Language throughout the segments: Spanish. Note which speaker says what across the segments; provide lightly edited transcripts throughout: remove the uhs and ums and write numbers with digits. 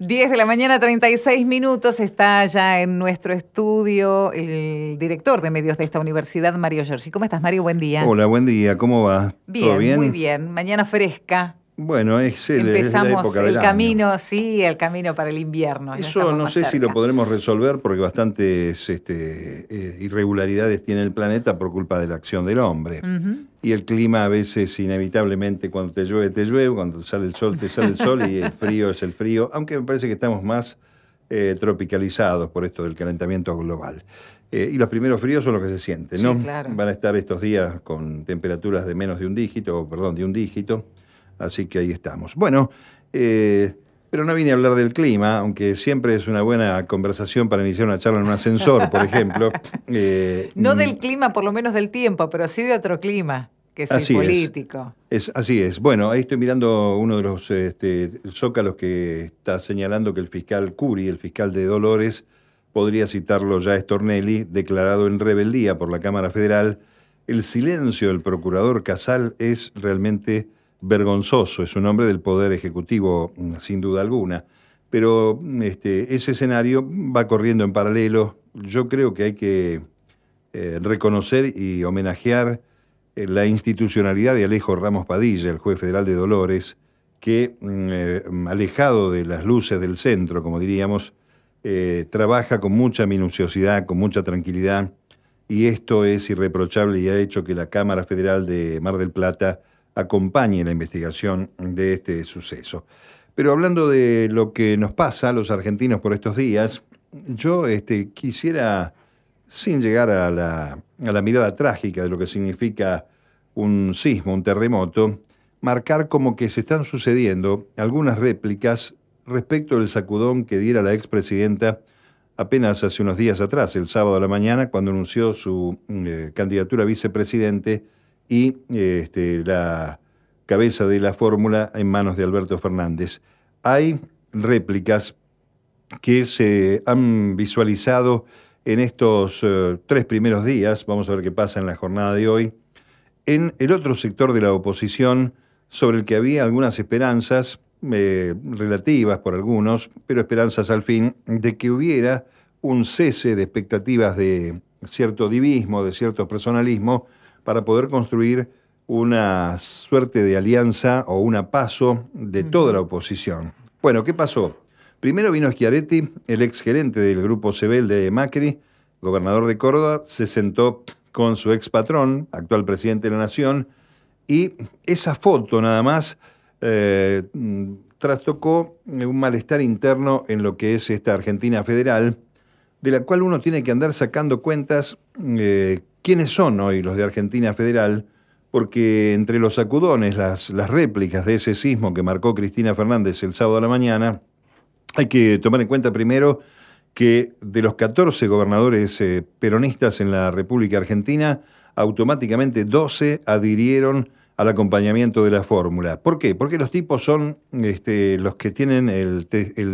Speaker 1: 10 de la mañana, 36 minutos. Está ya en nuestro estudio el director de medios de esta universidad, Mario Giorgi. ¿Cómo estás, Mario? Buen día.
Speaker 2: Hola, buen día. ¿Cómo va?
Speaker 1: Bien,
Speaker 2: ¿Todo bien?
Speaker 1: muy bien. Mañana fresca.
Speaker 2: Bueno, es la
Speaker 1: Empezamos
Speaker 2: época del
Speaker 1: el
Speaker 2: año.
Speaker 1: camino, sí, el camino para el invierno. Ya
Speaker 2: Eso
Speaker 1: estamos
Speaker 2: no
Speaker 1: más
Speaker 2: sé si lo
Speaker 1: cerca.
Speaker 2: podremos resolver porque bastantes irregularidades tiene el planeta por culpa de la acción del hombre.
Speaker 1: Ujú.
Speaker 2: Y el clima a veces inevitablemente cuando te llueve, cuando sale el sol te sale el sol y el frío es el frío, aunque me parece que estamos más tropicalizados por esto del calentamiento global. Y los primeros fríos son los que se sienten,
Speaker 1: Sí,
Speaker 2: ¿no?
Speaker 1: claro.
Speaker 2: Van a estar estos días con temperaturas de menos de un dígito, perdón, de un dígito, así que ahí estamos. Bueno, pero no vine a hablar del clima, aunque siempre es una buena conversación para iniciar una charla en un ascensor, por ejemplo.
Speaker 1: No del clima, por lo menos del tiempo, pero sí de otro clima, que es el
Speaker 2: Así
Speaker 1: político.
Speaker 2: así es. Bueno, ahí estoy mirando uno de los zócalos que está señalando que el fiscal Curi, el fiscal de Dolores, podría citarlo ya a Stornelli, declarado en rebeldía por la Cámara Federal. El silencio del procurador Casal es realmente vergonzoso, es un hombre del Poder Ejecutivo, sin duda alguna. Pero ese escenario va corriendo en paralelo. Yo creo que hay que reconocer y homenajear la institucionalidad de Alejo Ramos Padilla, el juez federal de Dolores, que, alejado de las luces del centro, como diríamos, trabaja con mucha minuciosidad, con mucha tranquilidad, y esto es irreprochable y ha hecho que la Cámara Federal de Mar del Plata acompañe la investigación de este suceso. Pero hablando de lo que nos pasa a los argentinos por estos días, yo quisiera, sin llegar a la mirada trágica de lo que significa un sismo, un terremoto, marcar como que se están sucediendo algunas réplicas respecto del sacudón que diera la expresidenta apenas hace unos días atrás, el sábado a la mañana, cuando anunció su candidatura a vicepresidente y la cabeza de la fórmula en manos de Alberto Fernández. Hay réplicas que se han visualizado en estos 3 primeros días, vamos a ver qué pasa en la jornada de hoy, en el otro sector de la oposición, sobre el que había algunas esperanzas, relativas por algunos, pero esperanzas al fin, de que hubiera un cese de expectativas de cierto divismo, de cierto personalismo, para poder construir una suerte de alianza o una paso de toda la oposición. Bueno, ¿qué pasó? Primero vino Schiaretti, el exgerente del grupo Sebel de Macri, gobernador de Córdoba, se sentó con su expatrón, actual presidente de la Nación, y esa foto nada más trastocó un malestar interno en lo que es esta Argentina federal, de la cual uno tiene que andar sacando cuentas quiénes son hoy los de Argentina federal, porque entre los sacudones, las réplicas de ese sismo que marcó Cristina Fernández el sábado a la mañana, hay que tomar en cuenta primero que de los 14 gobernadores peronistas en la República Argentina, automáticamente 12 adhirieron al acompañamiento de la fórmula. ¿Por qué? Porque los tipos son los que tienen el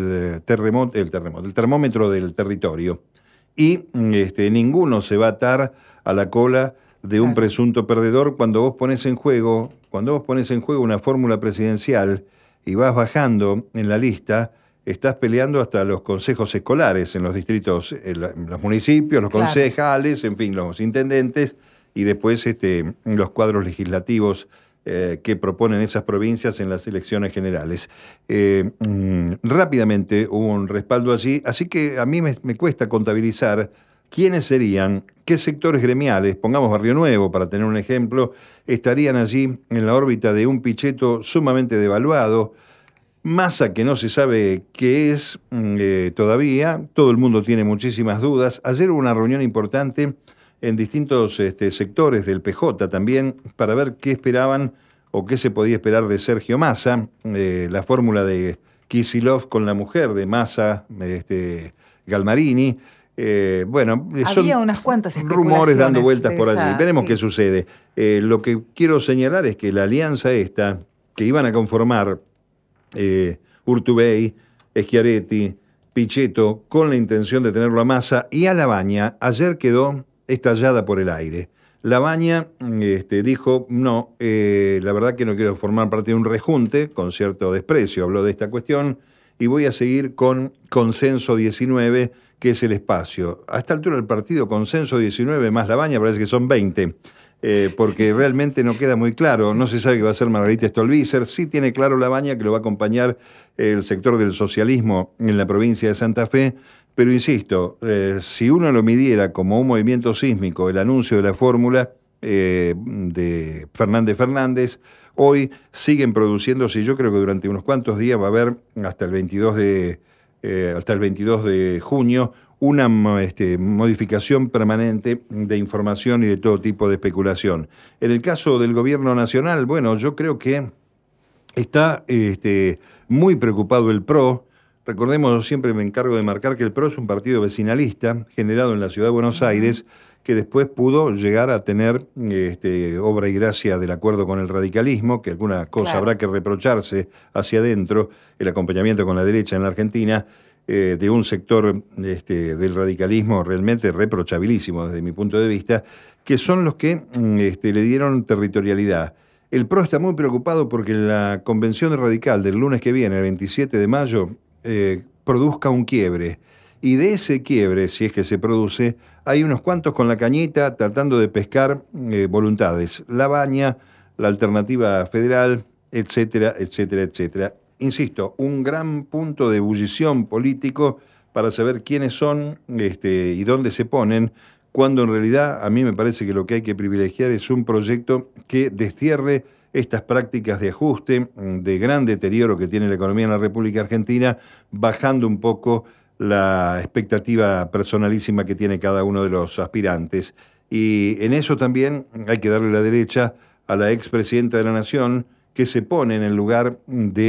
Speaker 2: termómetro del territorio. Y ninguno se va a atar a la cola de un presunto perdedor cuando vos pones en juego una fórmula presidencial y vas bajando en la lista. Estás peleando hasta los consejos escolares en los distritos, los municipios, los concejales, en fin, los intendentes, y después los cuadros legislativos que proponen esas provincias en las elecciones generales. Rápidamente hubo un respaldo allí, así que a mí me cuesta contabilizar quiénes serían, qué sectores gremiales, pongamos Barrio Nuevo para tener un ejemplo, estarían allí en la órbita de un Pichetto sumamente devaluado. Massa, que no se sabe qué es todavía, todo el mundo tiene muchísimas dudas. Ayer hubo una reunión importante en distintos sectores del PJ también para ver qué esperaban o qué se podía esperar de Sergio Massa, la fórmula de Kicillof con la mujer de Massa, Galmarini. Bueno,
Speaker 1: Había unas cuantas
Speaker 2: rumores dando vueltas
Speaker 1: de
Speaker 2: por allí. Veremos
Speaker 1: sí.
Speaker 2: qué sucede. Lo que quiero señalar es que la alianza esta, que iban a conformar Urtubey, Schiaretti, Pichetto, con la intención de tenerlo a Massa y a Labaña, ayer quedó estallada por el aire. Labaña dijo, no, la verdad que no quiero formar parte de un rejunte, con cierto desprecio habló de esta cuestión, y voy a seguir con Consenso 19, que es el espacio. A esta altura del partido, Consenso 19 más Labaña parece que son 20. Porque realmente no queda muy claro, no se sabe qué va a hacer Margarita Stolbizer, sí tiene claro Labaña que lo va a acompañar el sector del socialismo en la provincia de Santa Fe, pero insisto, si uno lo midiera como un movimiento sísmico, el anuncio de la fórmula de Fernández, hoy siguen produciéndose, y yo creo que durante unos cuantos días va a haber hasta el 22 de junio, una modificación permanente de información y de todo tipo de especulación. En el caso del gobierno nacional, bueno, yo creo que está muy preocupado el PRO. Recordemos, yo siempre me encargo de marcar que el PRO es un partido vecinalista generado en la ciudad de Buenos Aires, que después pudo llegar a tener obra y gracia del acuerdo con el radicalismo, que alguna cosa habrá que reprocharse hacia adentro, el acompañamiento con la derecha en la Argentina, de un sector del radicalismo realmente reprochabilísimo desde mi punto de vista, que son los que le dieron territorialidad. El PRO está muy preocupado porque la convención radical del lunes que viene, el 27 de mayo, produzca un quiebre. Y de ese quiebre, si es que se produce, hay unos cuantos con la cañita tratando de pescar voluntades. Labaña, la Alternativa Federal, etcétera, etcétera, etcétera. Insisto, un gran punto de ebullición político para saber quiénes son y dónde se ponen, cuando en realidad a mí me parece que lo que hay que privilegiar es un proyecto que destierre estas prácticas de ajuste, de gran deterioro que tiene la economía en la República Argentina, bajando un poco la expectativa personalísima que tiene cada uno de los aspirantes. Y en eso también hay que darle la derecha a la expresidenta de la Nación, que se pone en el lugar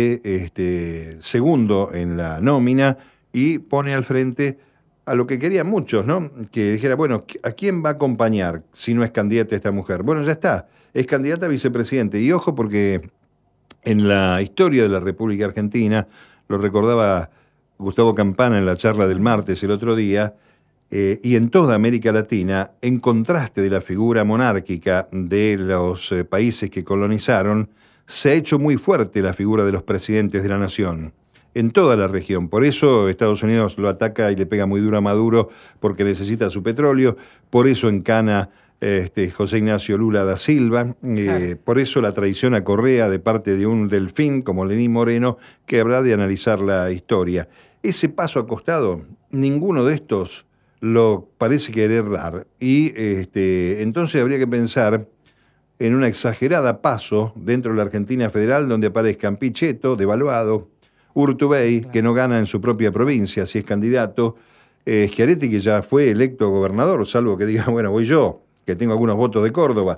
Speaker 2: de segundo en la nómina y pone al frente a lo que querían muchos, ¿no? Que dijera, bueno, ¿a quién va a acompañar si no es candidata esta mujer? Bueno, ya está, es candidata a vicepresidente. Y ojo, porque en la historia de la República Argentina, lo recordaba Gustavo Campana en la charla del martes el otro día, y en toda América Latina, en contraste de la figura monárquica de los países que colonizaron, se ha hecho muy fuerte la figura de los presidentes de la nación en toda la región. Por eso Estados Unidos lo ataca y le pega muy duro a Maduro, porque necesita su petróleo. Por eso encana José Ignacio Lula da Silva. Por eso la traición a Correa de parte de un delfín como Lenín Moreno, que habrá de analizar la historia. Ese paso acostado, ninguno de estos lo parece querer dar. Y entonces habría que pensar en una exagerada paso dentro de la Argentina federal, donde aparezcan Pichetto, devaluado, Urtubey, que no gana en su propia provincia si es candidato, Schiaretti, que ya fue electo gobernador, salvo que diga, bueno, voy yo, que tengo algunos votos de Córdoba.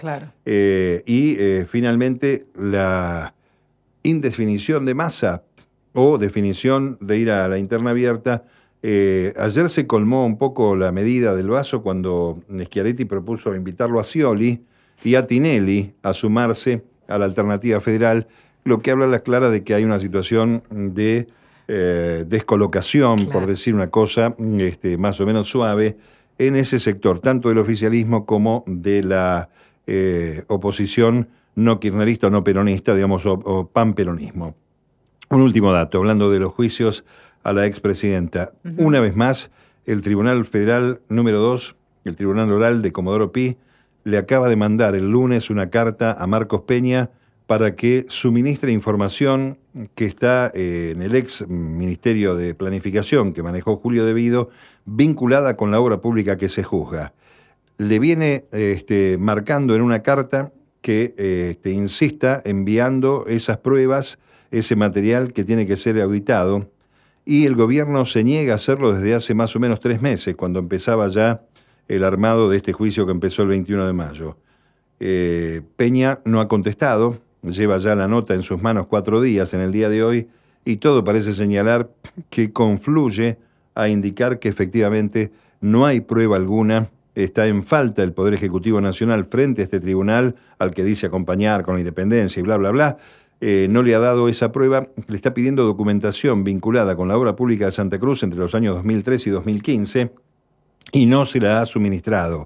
Speaker 2: Y finalmente la indefinición de Massa o definición de ir a la interna abierta. Ayer se colmó un poco la medida del vaso cuando Schiaretti propuso invitarlo a Scioli y a Tinelli a sumarse a la Alternativa Federal, lo que habla a la clara de que hay una situación de descolocación, por decir una cosa más o menos suave, en ese sector, tanto del oficialismo como de la oposición no kirchnerista o no peronista, digamos, o panperonismo. Un último dato, hablando de los juicios a la expresidenta. Una vez más, el Tribunal Federal número 2, el Tribunal Oral de Comodoro Pi, le acaba de mandar el lunes una carta a Marcos Peña para que suministre información que está en el ex Ministerio de Planificación que manejó Julio De Vido, vinculada con la obra pública que se juzga. Le viene marcando en una carta que insista enviando esas pruebas, ese material que tiene que ser auditado, y el gobierno se niega a hacerlo desde hace más o menos 3 meses, cuando empezaba ya el armado de este juicio que empezó el 21 de mayo. Peña no ha contestado, lleva ya la nota en sus manos 4 días en el día de hoy, y todo parece señalar que confluye a indicar que efectivamente no hay prueba alguna, está en falta el Poder Ejecutivo Nacional frente a este tribunal, al que dice acompañar con la independencia y bla, bla, bla. No le ha dado esa prueba, le está pidiendo documentación vinculada con la obra pública de Santa Cruz entre los años 2003 y 2015, y no se la ha suministrado.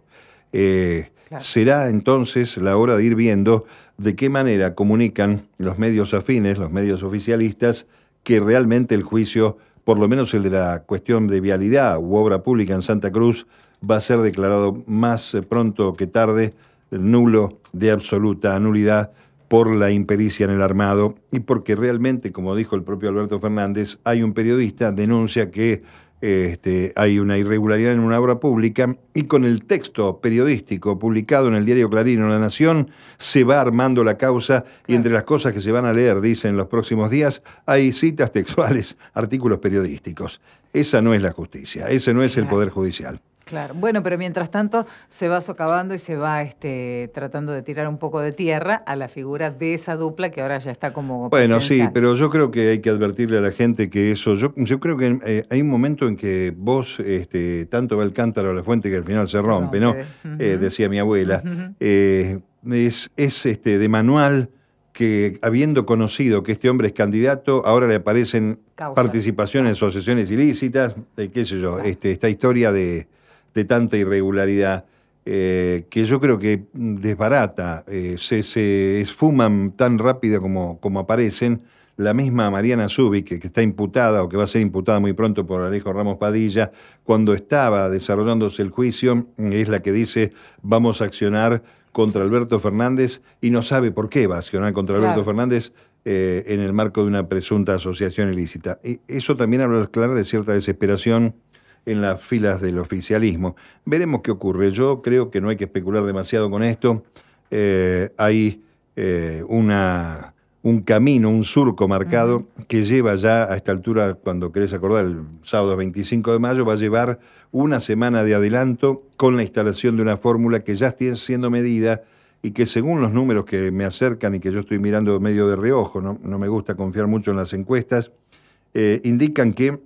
Speaker 2: Será entonces la hora de ir viendo de qué manera comunican los medios afines, los medios oficialistas, que realmente el juicio, por lo menos el de la cuestión de vialidad u obra pública en Santa Cruz, va a ser declarado más pronto que tarde nulo, de absoluta nulidad, por la impericia en el armado y porque realmente, como dijo el propio Alberto Fernández, hay un periodista, denuncia que hay una irregularidad en una obra pública y con el texto periodístico publicado en el diario Clarín o La Nación se va armando la causa y entre las cosas que se van a leer, dicen, en los próximos días, hay citas textuales, artículos periodísticos. Esa no es la justicia, ese no es el Poder Judicial.
Speaker 1: Claro, bueno, pero mientras tanto se va socavando y se va tratando de tirar un poco de tierra a la figura de esa dupla que ahora ya está como
Speaker 2: Bueno,
Speaker 1: presencial.
Speaker 2: sí, pero yo creo que hay que advertirle a la gente que eso, yo creo que hay un momento en que vos, tanto va el cántaro a la fuente que al final se rompe, ¿no? Decía mi abuela. Es de manual que habiendo conocido que este hombre es candidato, ahora le aparecen participaciones en asociaciones ilícitas, qué sé yo, esta historia de tanta irregularidad que yo creo que desbarata, se esfuman tan rápido como aparecen. La misma Mariana Zubik, que está imputada o que va a ser imputada muy pronto por Alejo Ramos Padilla, cuando estaba desarrollándose el juicio, es la que dice vamos a accionar contra Alberto Fernández y no sabe por qué va a accionar contra Alberto Fernández en el marco de una presunta asociación ilícita. Y eso también habla claro de cierta desesperación en las filas del oficialismo. Veremos qué ocurre. Yo creo que no hay que especular demasiado con esto. Hay un camino, un surco marcado que lleva ya a esta altura, cuando querés acordar, el sábado 25 de mayo, va a llevar una semana de adelanto con la instalación de una fórmula que ya está siendo medida y que según los números que me acercan y que yo estoy mirando medio de reojo, no me gusta confiar mucho en las encuestas, indican que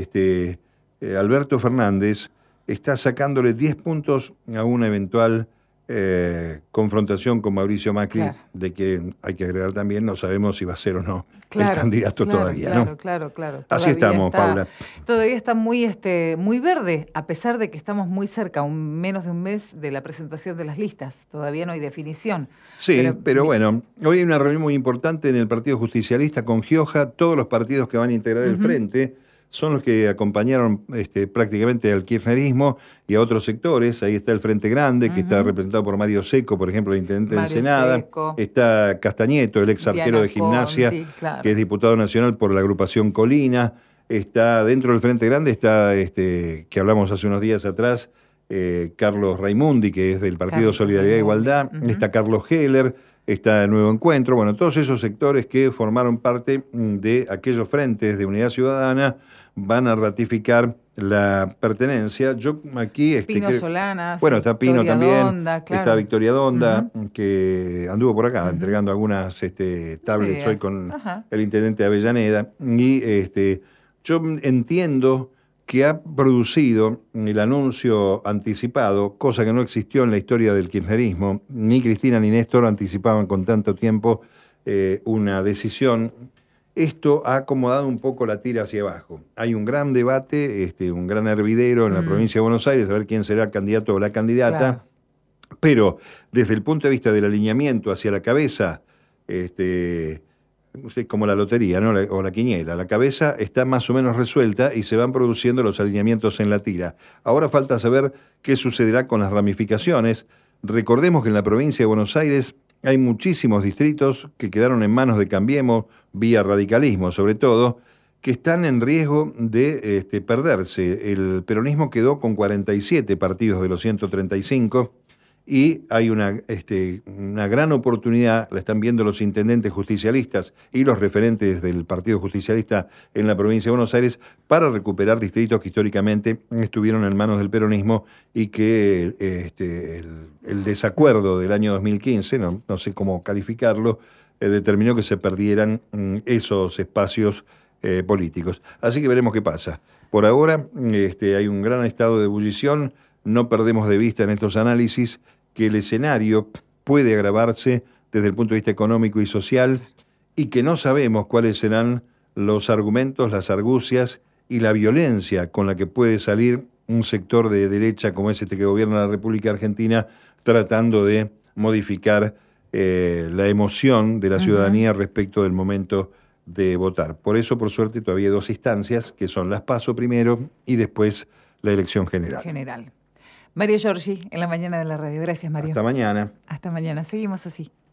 Speaker 2: Alberto Fernández está sacándole 10 puntos a una eventual confrontación con Mauricio Macri, de que hay que agregar también, no sabemos si va a ser o no el candidato todavía, ¿no?
Speaker 1: Claro.
Speaker 2: Así estamos, Paula.
Speaker 1: Todavía está muy verde, a pesar de que estamos muy cerca, menos de un mes de la presentación de las listas. Todavía no hay definición.
Speaker 2: Sí, pero bueno, hoy hay una reunión muy importante en el Partido Justicialista con Gioja. Todos los partidos que van a integrar el frente son los que acompañaron prácticamente al kirchnerismo y a otros sectores. Ahí está el Frente Grande, que está representado por Mario Seco, por ejemplo, el intendente de Ensenada. Está Castañeto, el ex arquero de Gimnasia, que es diputado nacional por la agrupación Colina. Está dentro del Frente Grande, está que hablamos hace unos días atrás, Carlos Raimundi, que es del Partido Solidaridad e Igualdad. Está Carlos Heller, está el Nuevo Encuentro. Bueno, todos esos sectores que formaron parte de aquellos frentes de Unidad Ciudadana van a ratificar la pertenencia. Yo aquí...
Speaker 1: Pino Solanas.
Speaker 2: Bueno, está Pino
Speaker 1: Victoria
Speaker 2: también.
Speaker 1: Donda,
Speaker 2: está Victoria Donda, que anduvo por acá entregando algunas tablets hoy con el intendente Avellaneda. Y yo entiendo que ha producido el anuncio anticipado, cosa que no existió en la historia del kirchnerismo. Ni Cristina ni Néstor anticipaban con tanto tiempo una decisión. Esto ha acomodado un poco la tira hacia abajo. Hay un gran debate, un gran hervidero en la provincia de Buenos Aires, a ver quién será el candidato o la candidata, pero desde el punto de vista del alineamiento hacia la cabeza, como la lotería, ¿no? O la quiniela, la cabeza está más o menos resuelta y se van produciendo los alineamientos en la tira. Ahora falta saber qué sucederá con las ramificaciones. Recordemos que en la provincia de Buenos Aires hay muchísimos distritos que quedaron en manos de Cambiemos, vía radicalismo sobre todo, que están en riesgo de perderse. El peronismo quedó con 47 partidos de los 135 y hay una gran oportunidad, la están viendo los intendentes justicialistas y los referentes del Partido Justicialista en la provincia de Buenos Aires, para recuperar distritos que históricamente estuvieron en manos del peronismo y que el desacuerdo del año 2015, no sé cómo calificarlo, determinó que se perdieran esos espacios políticos. Así que veremos qué pasa. Por ahora hay un gran estado de ebullición, no perdemos de vista en estos análisis que el escenario puede agravarse desde el punto de vista económico y social y que no sabemos cuáles serán los argumentos, las argucias y la violencia con la que puede salir un sector de derecha como es que gobierna la República Argentina, tratando de modificar la emoción de la ciudadanía respecto del momento de votar. Por eso, por suerte, todavía hay 2 instancias, que son las PASO primero y después la elección general.
Speaker 1: Mario Giorgi, en la mañana de la radio. Gracias, Mario.
Speaker 2: Hasta mañana.
Speaker 1: Hasta mañana. Seguimos así.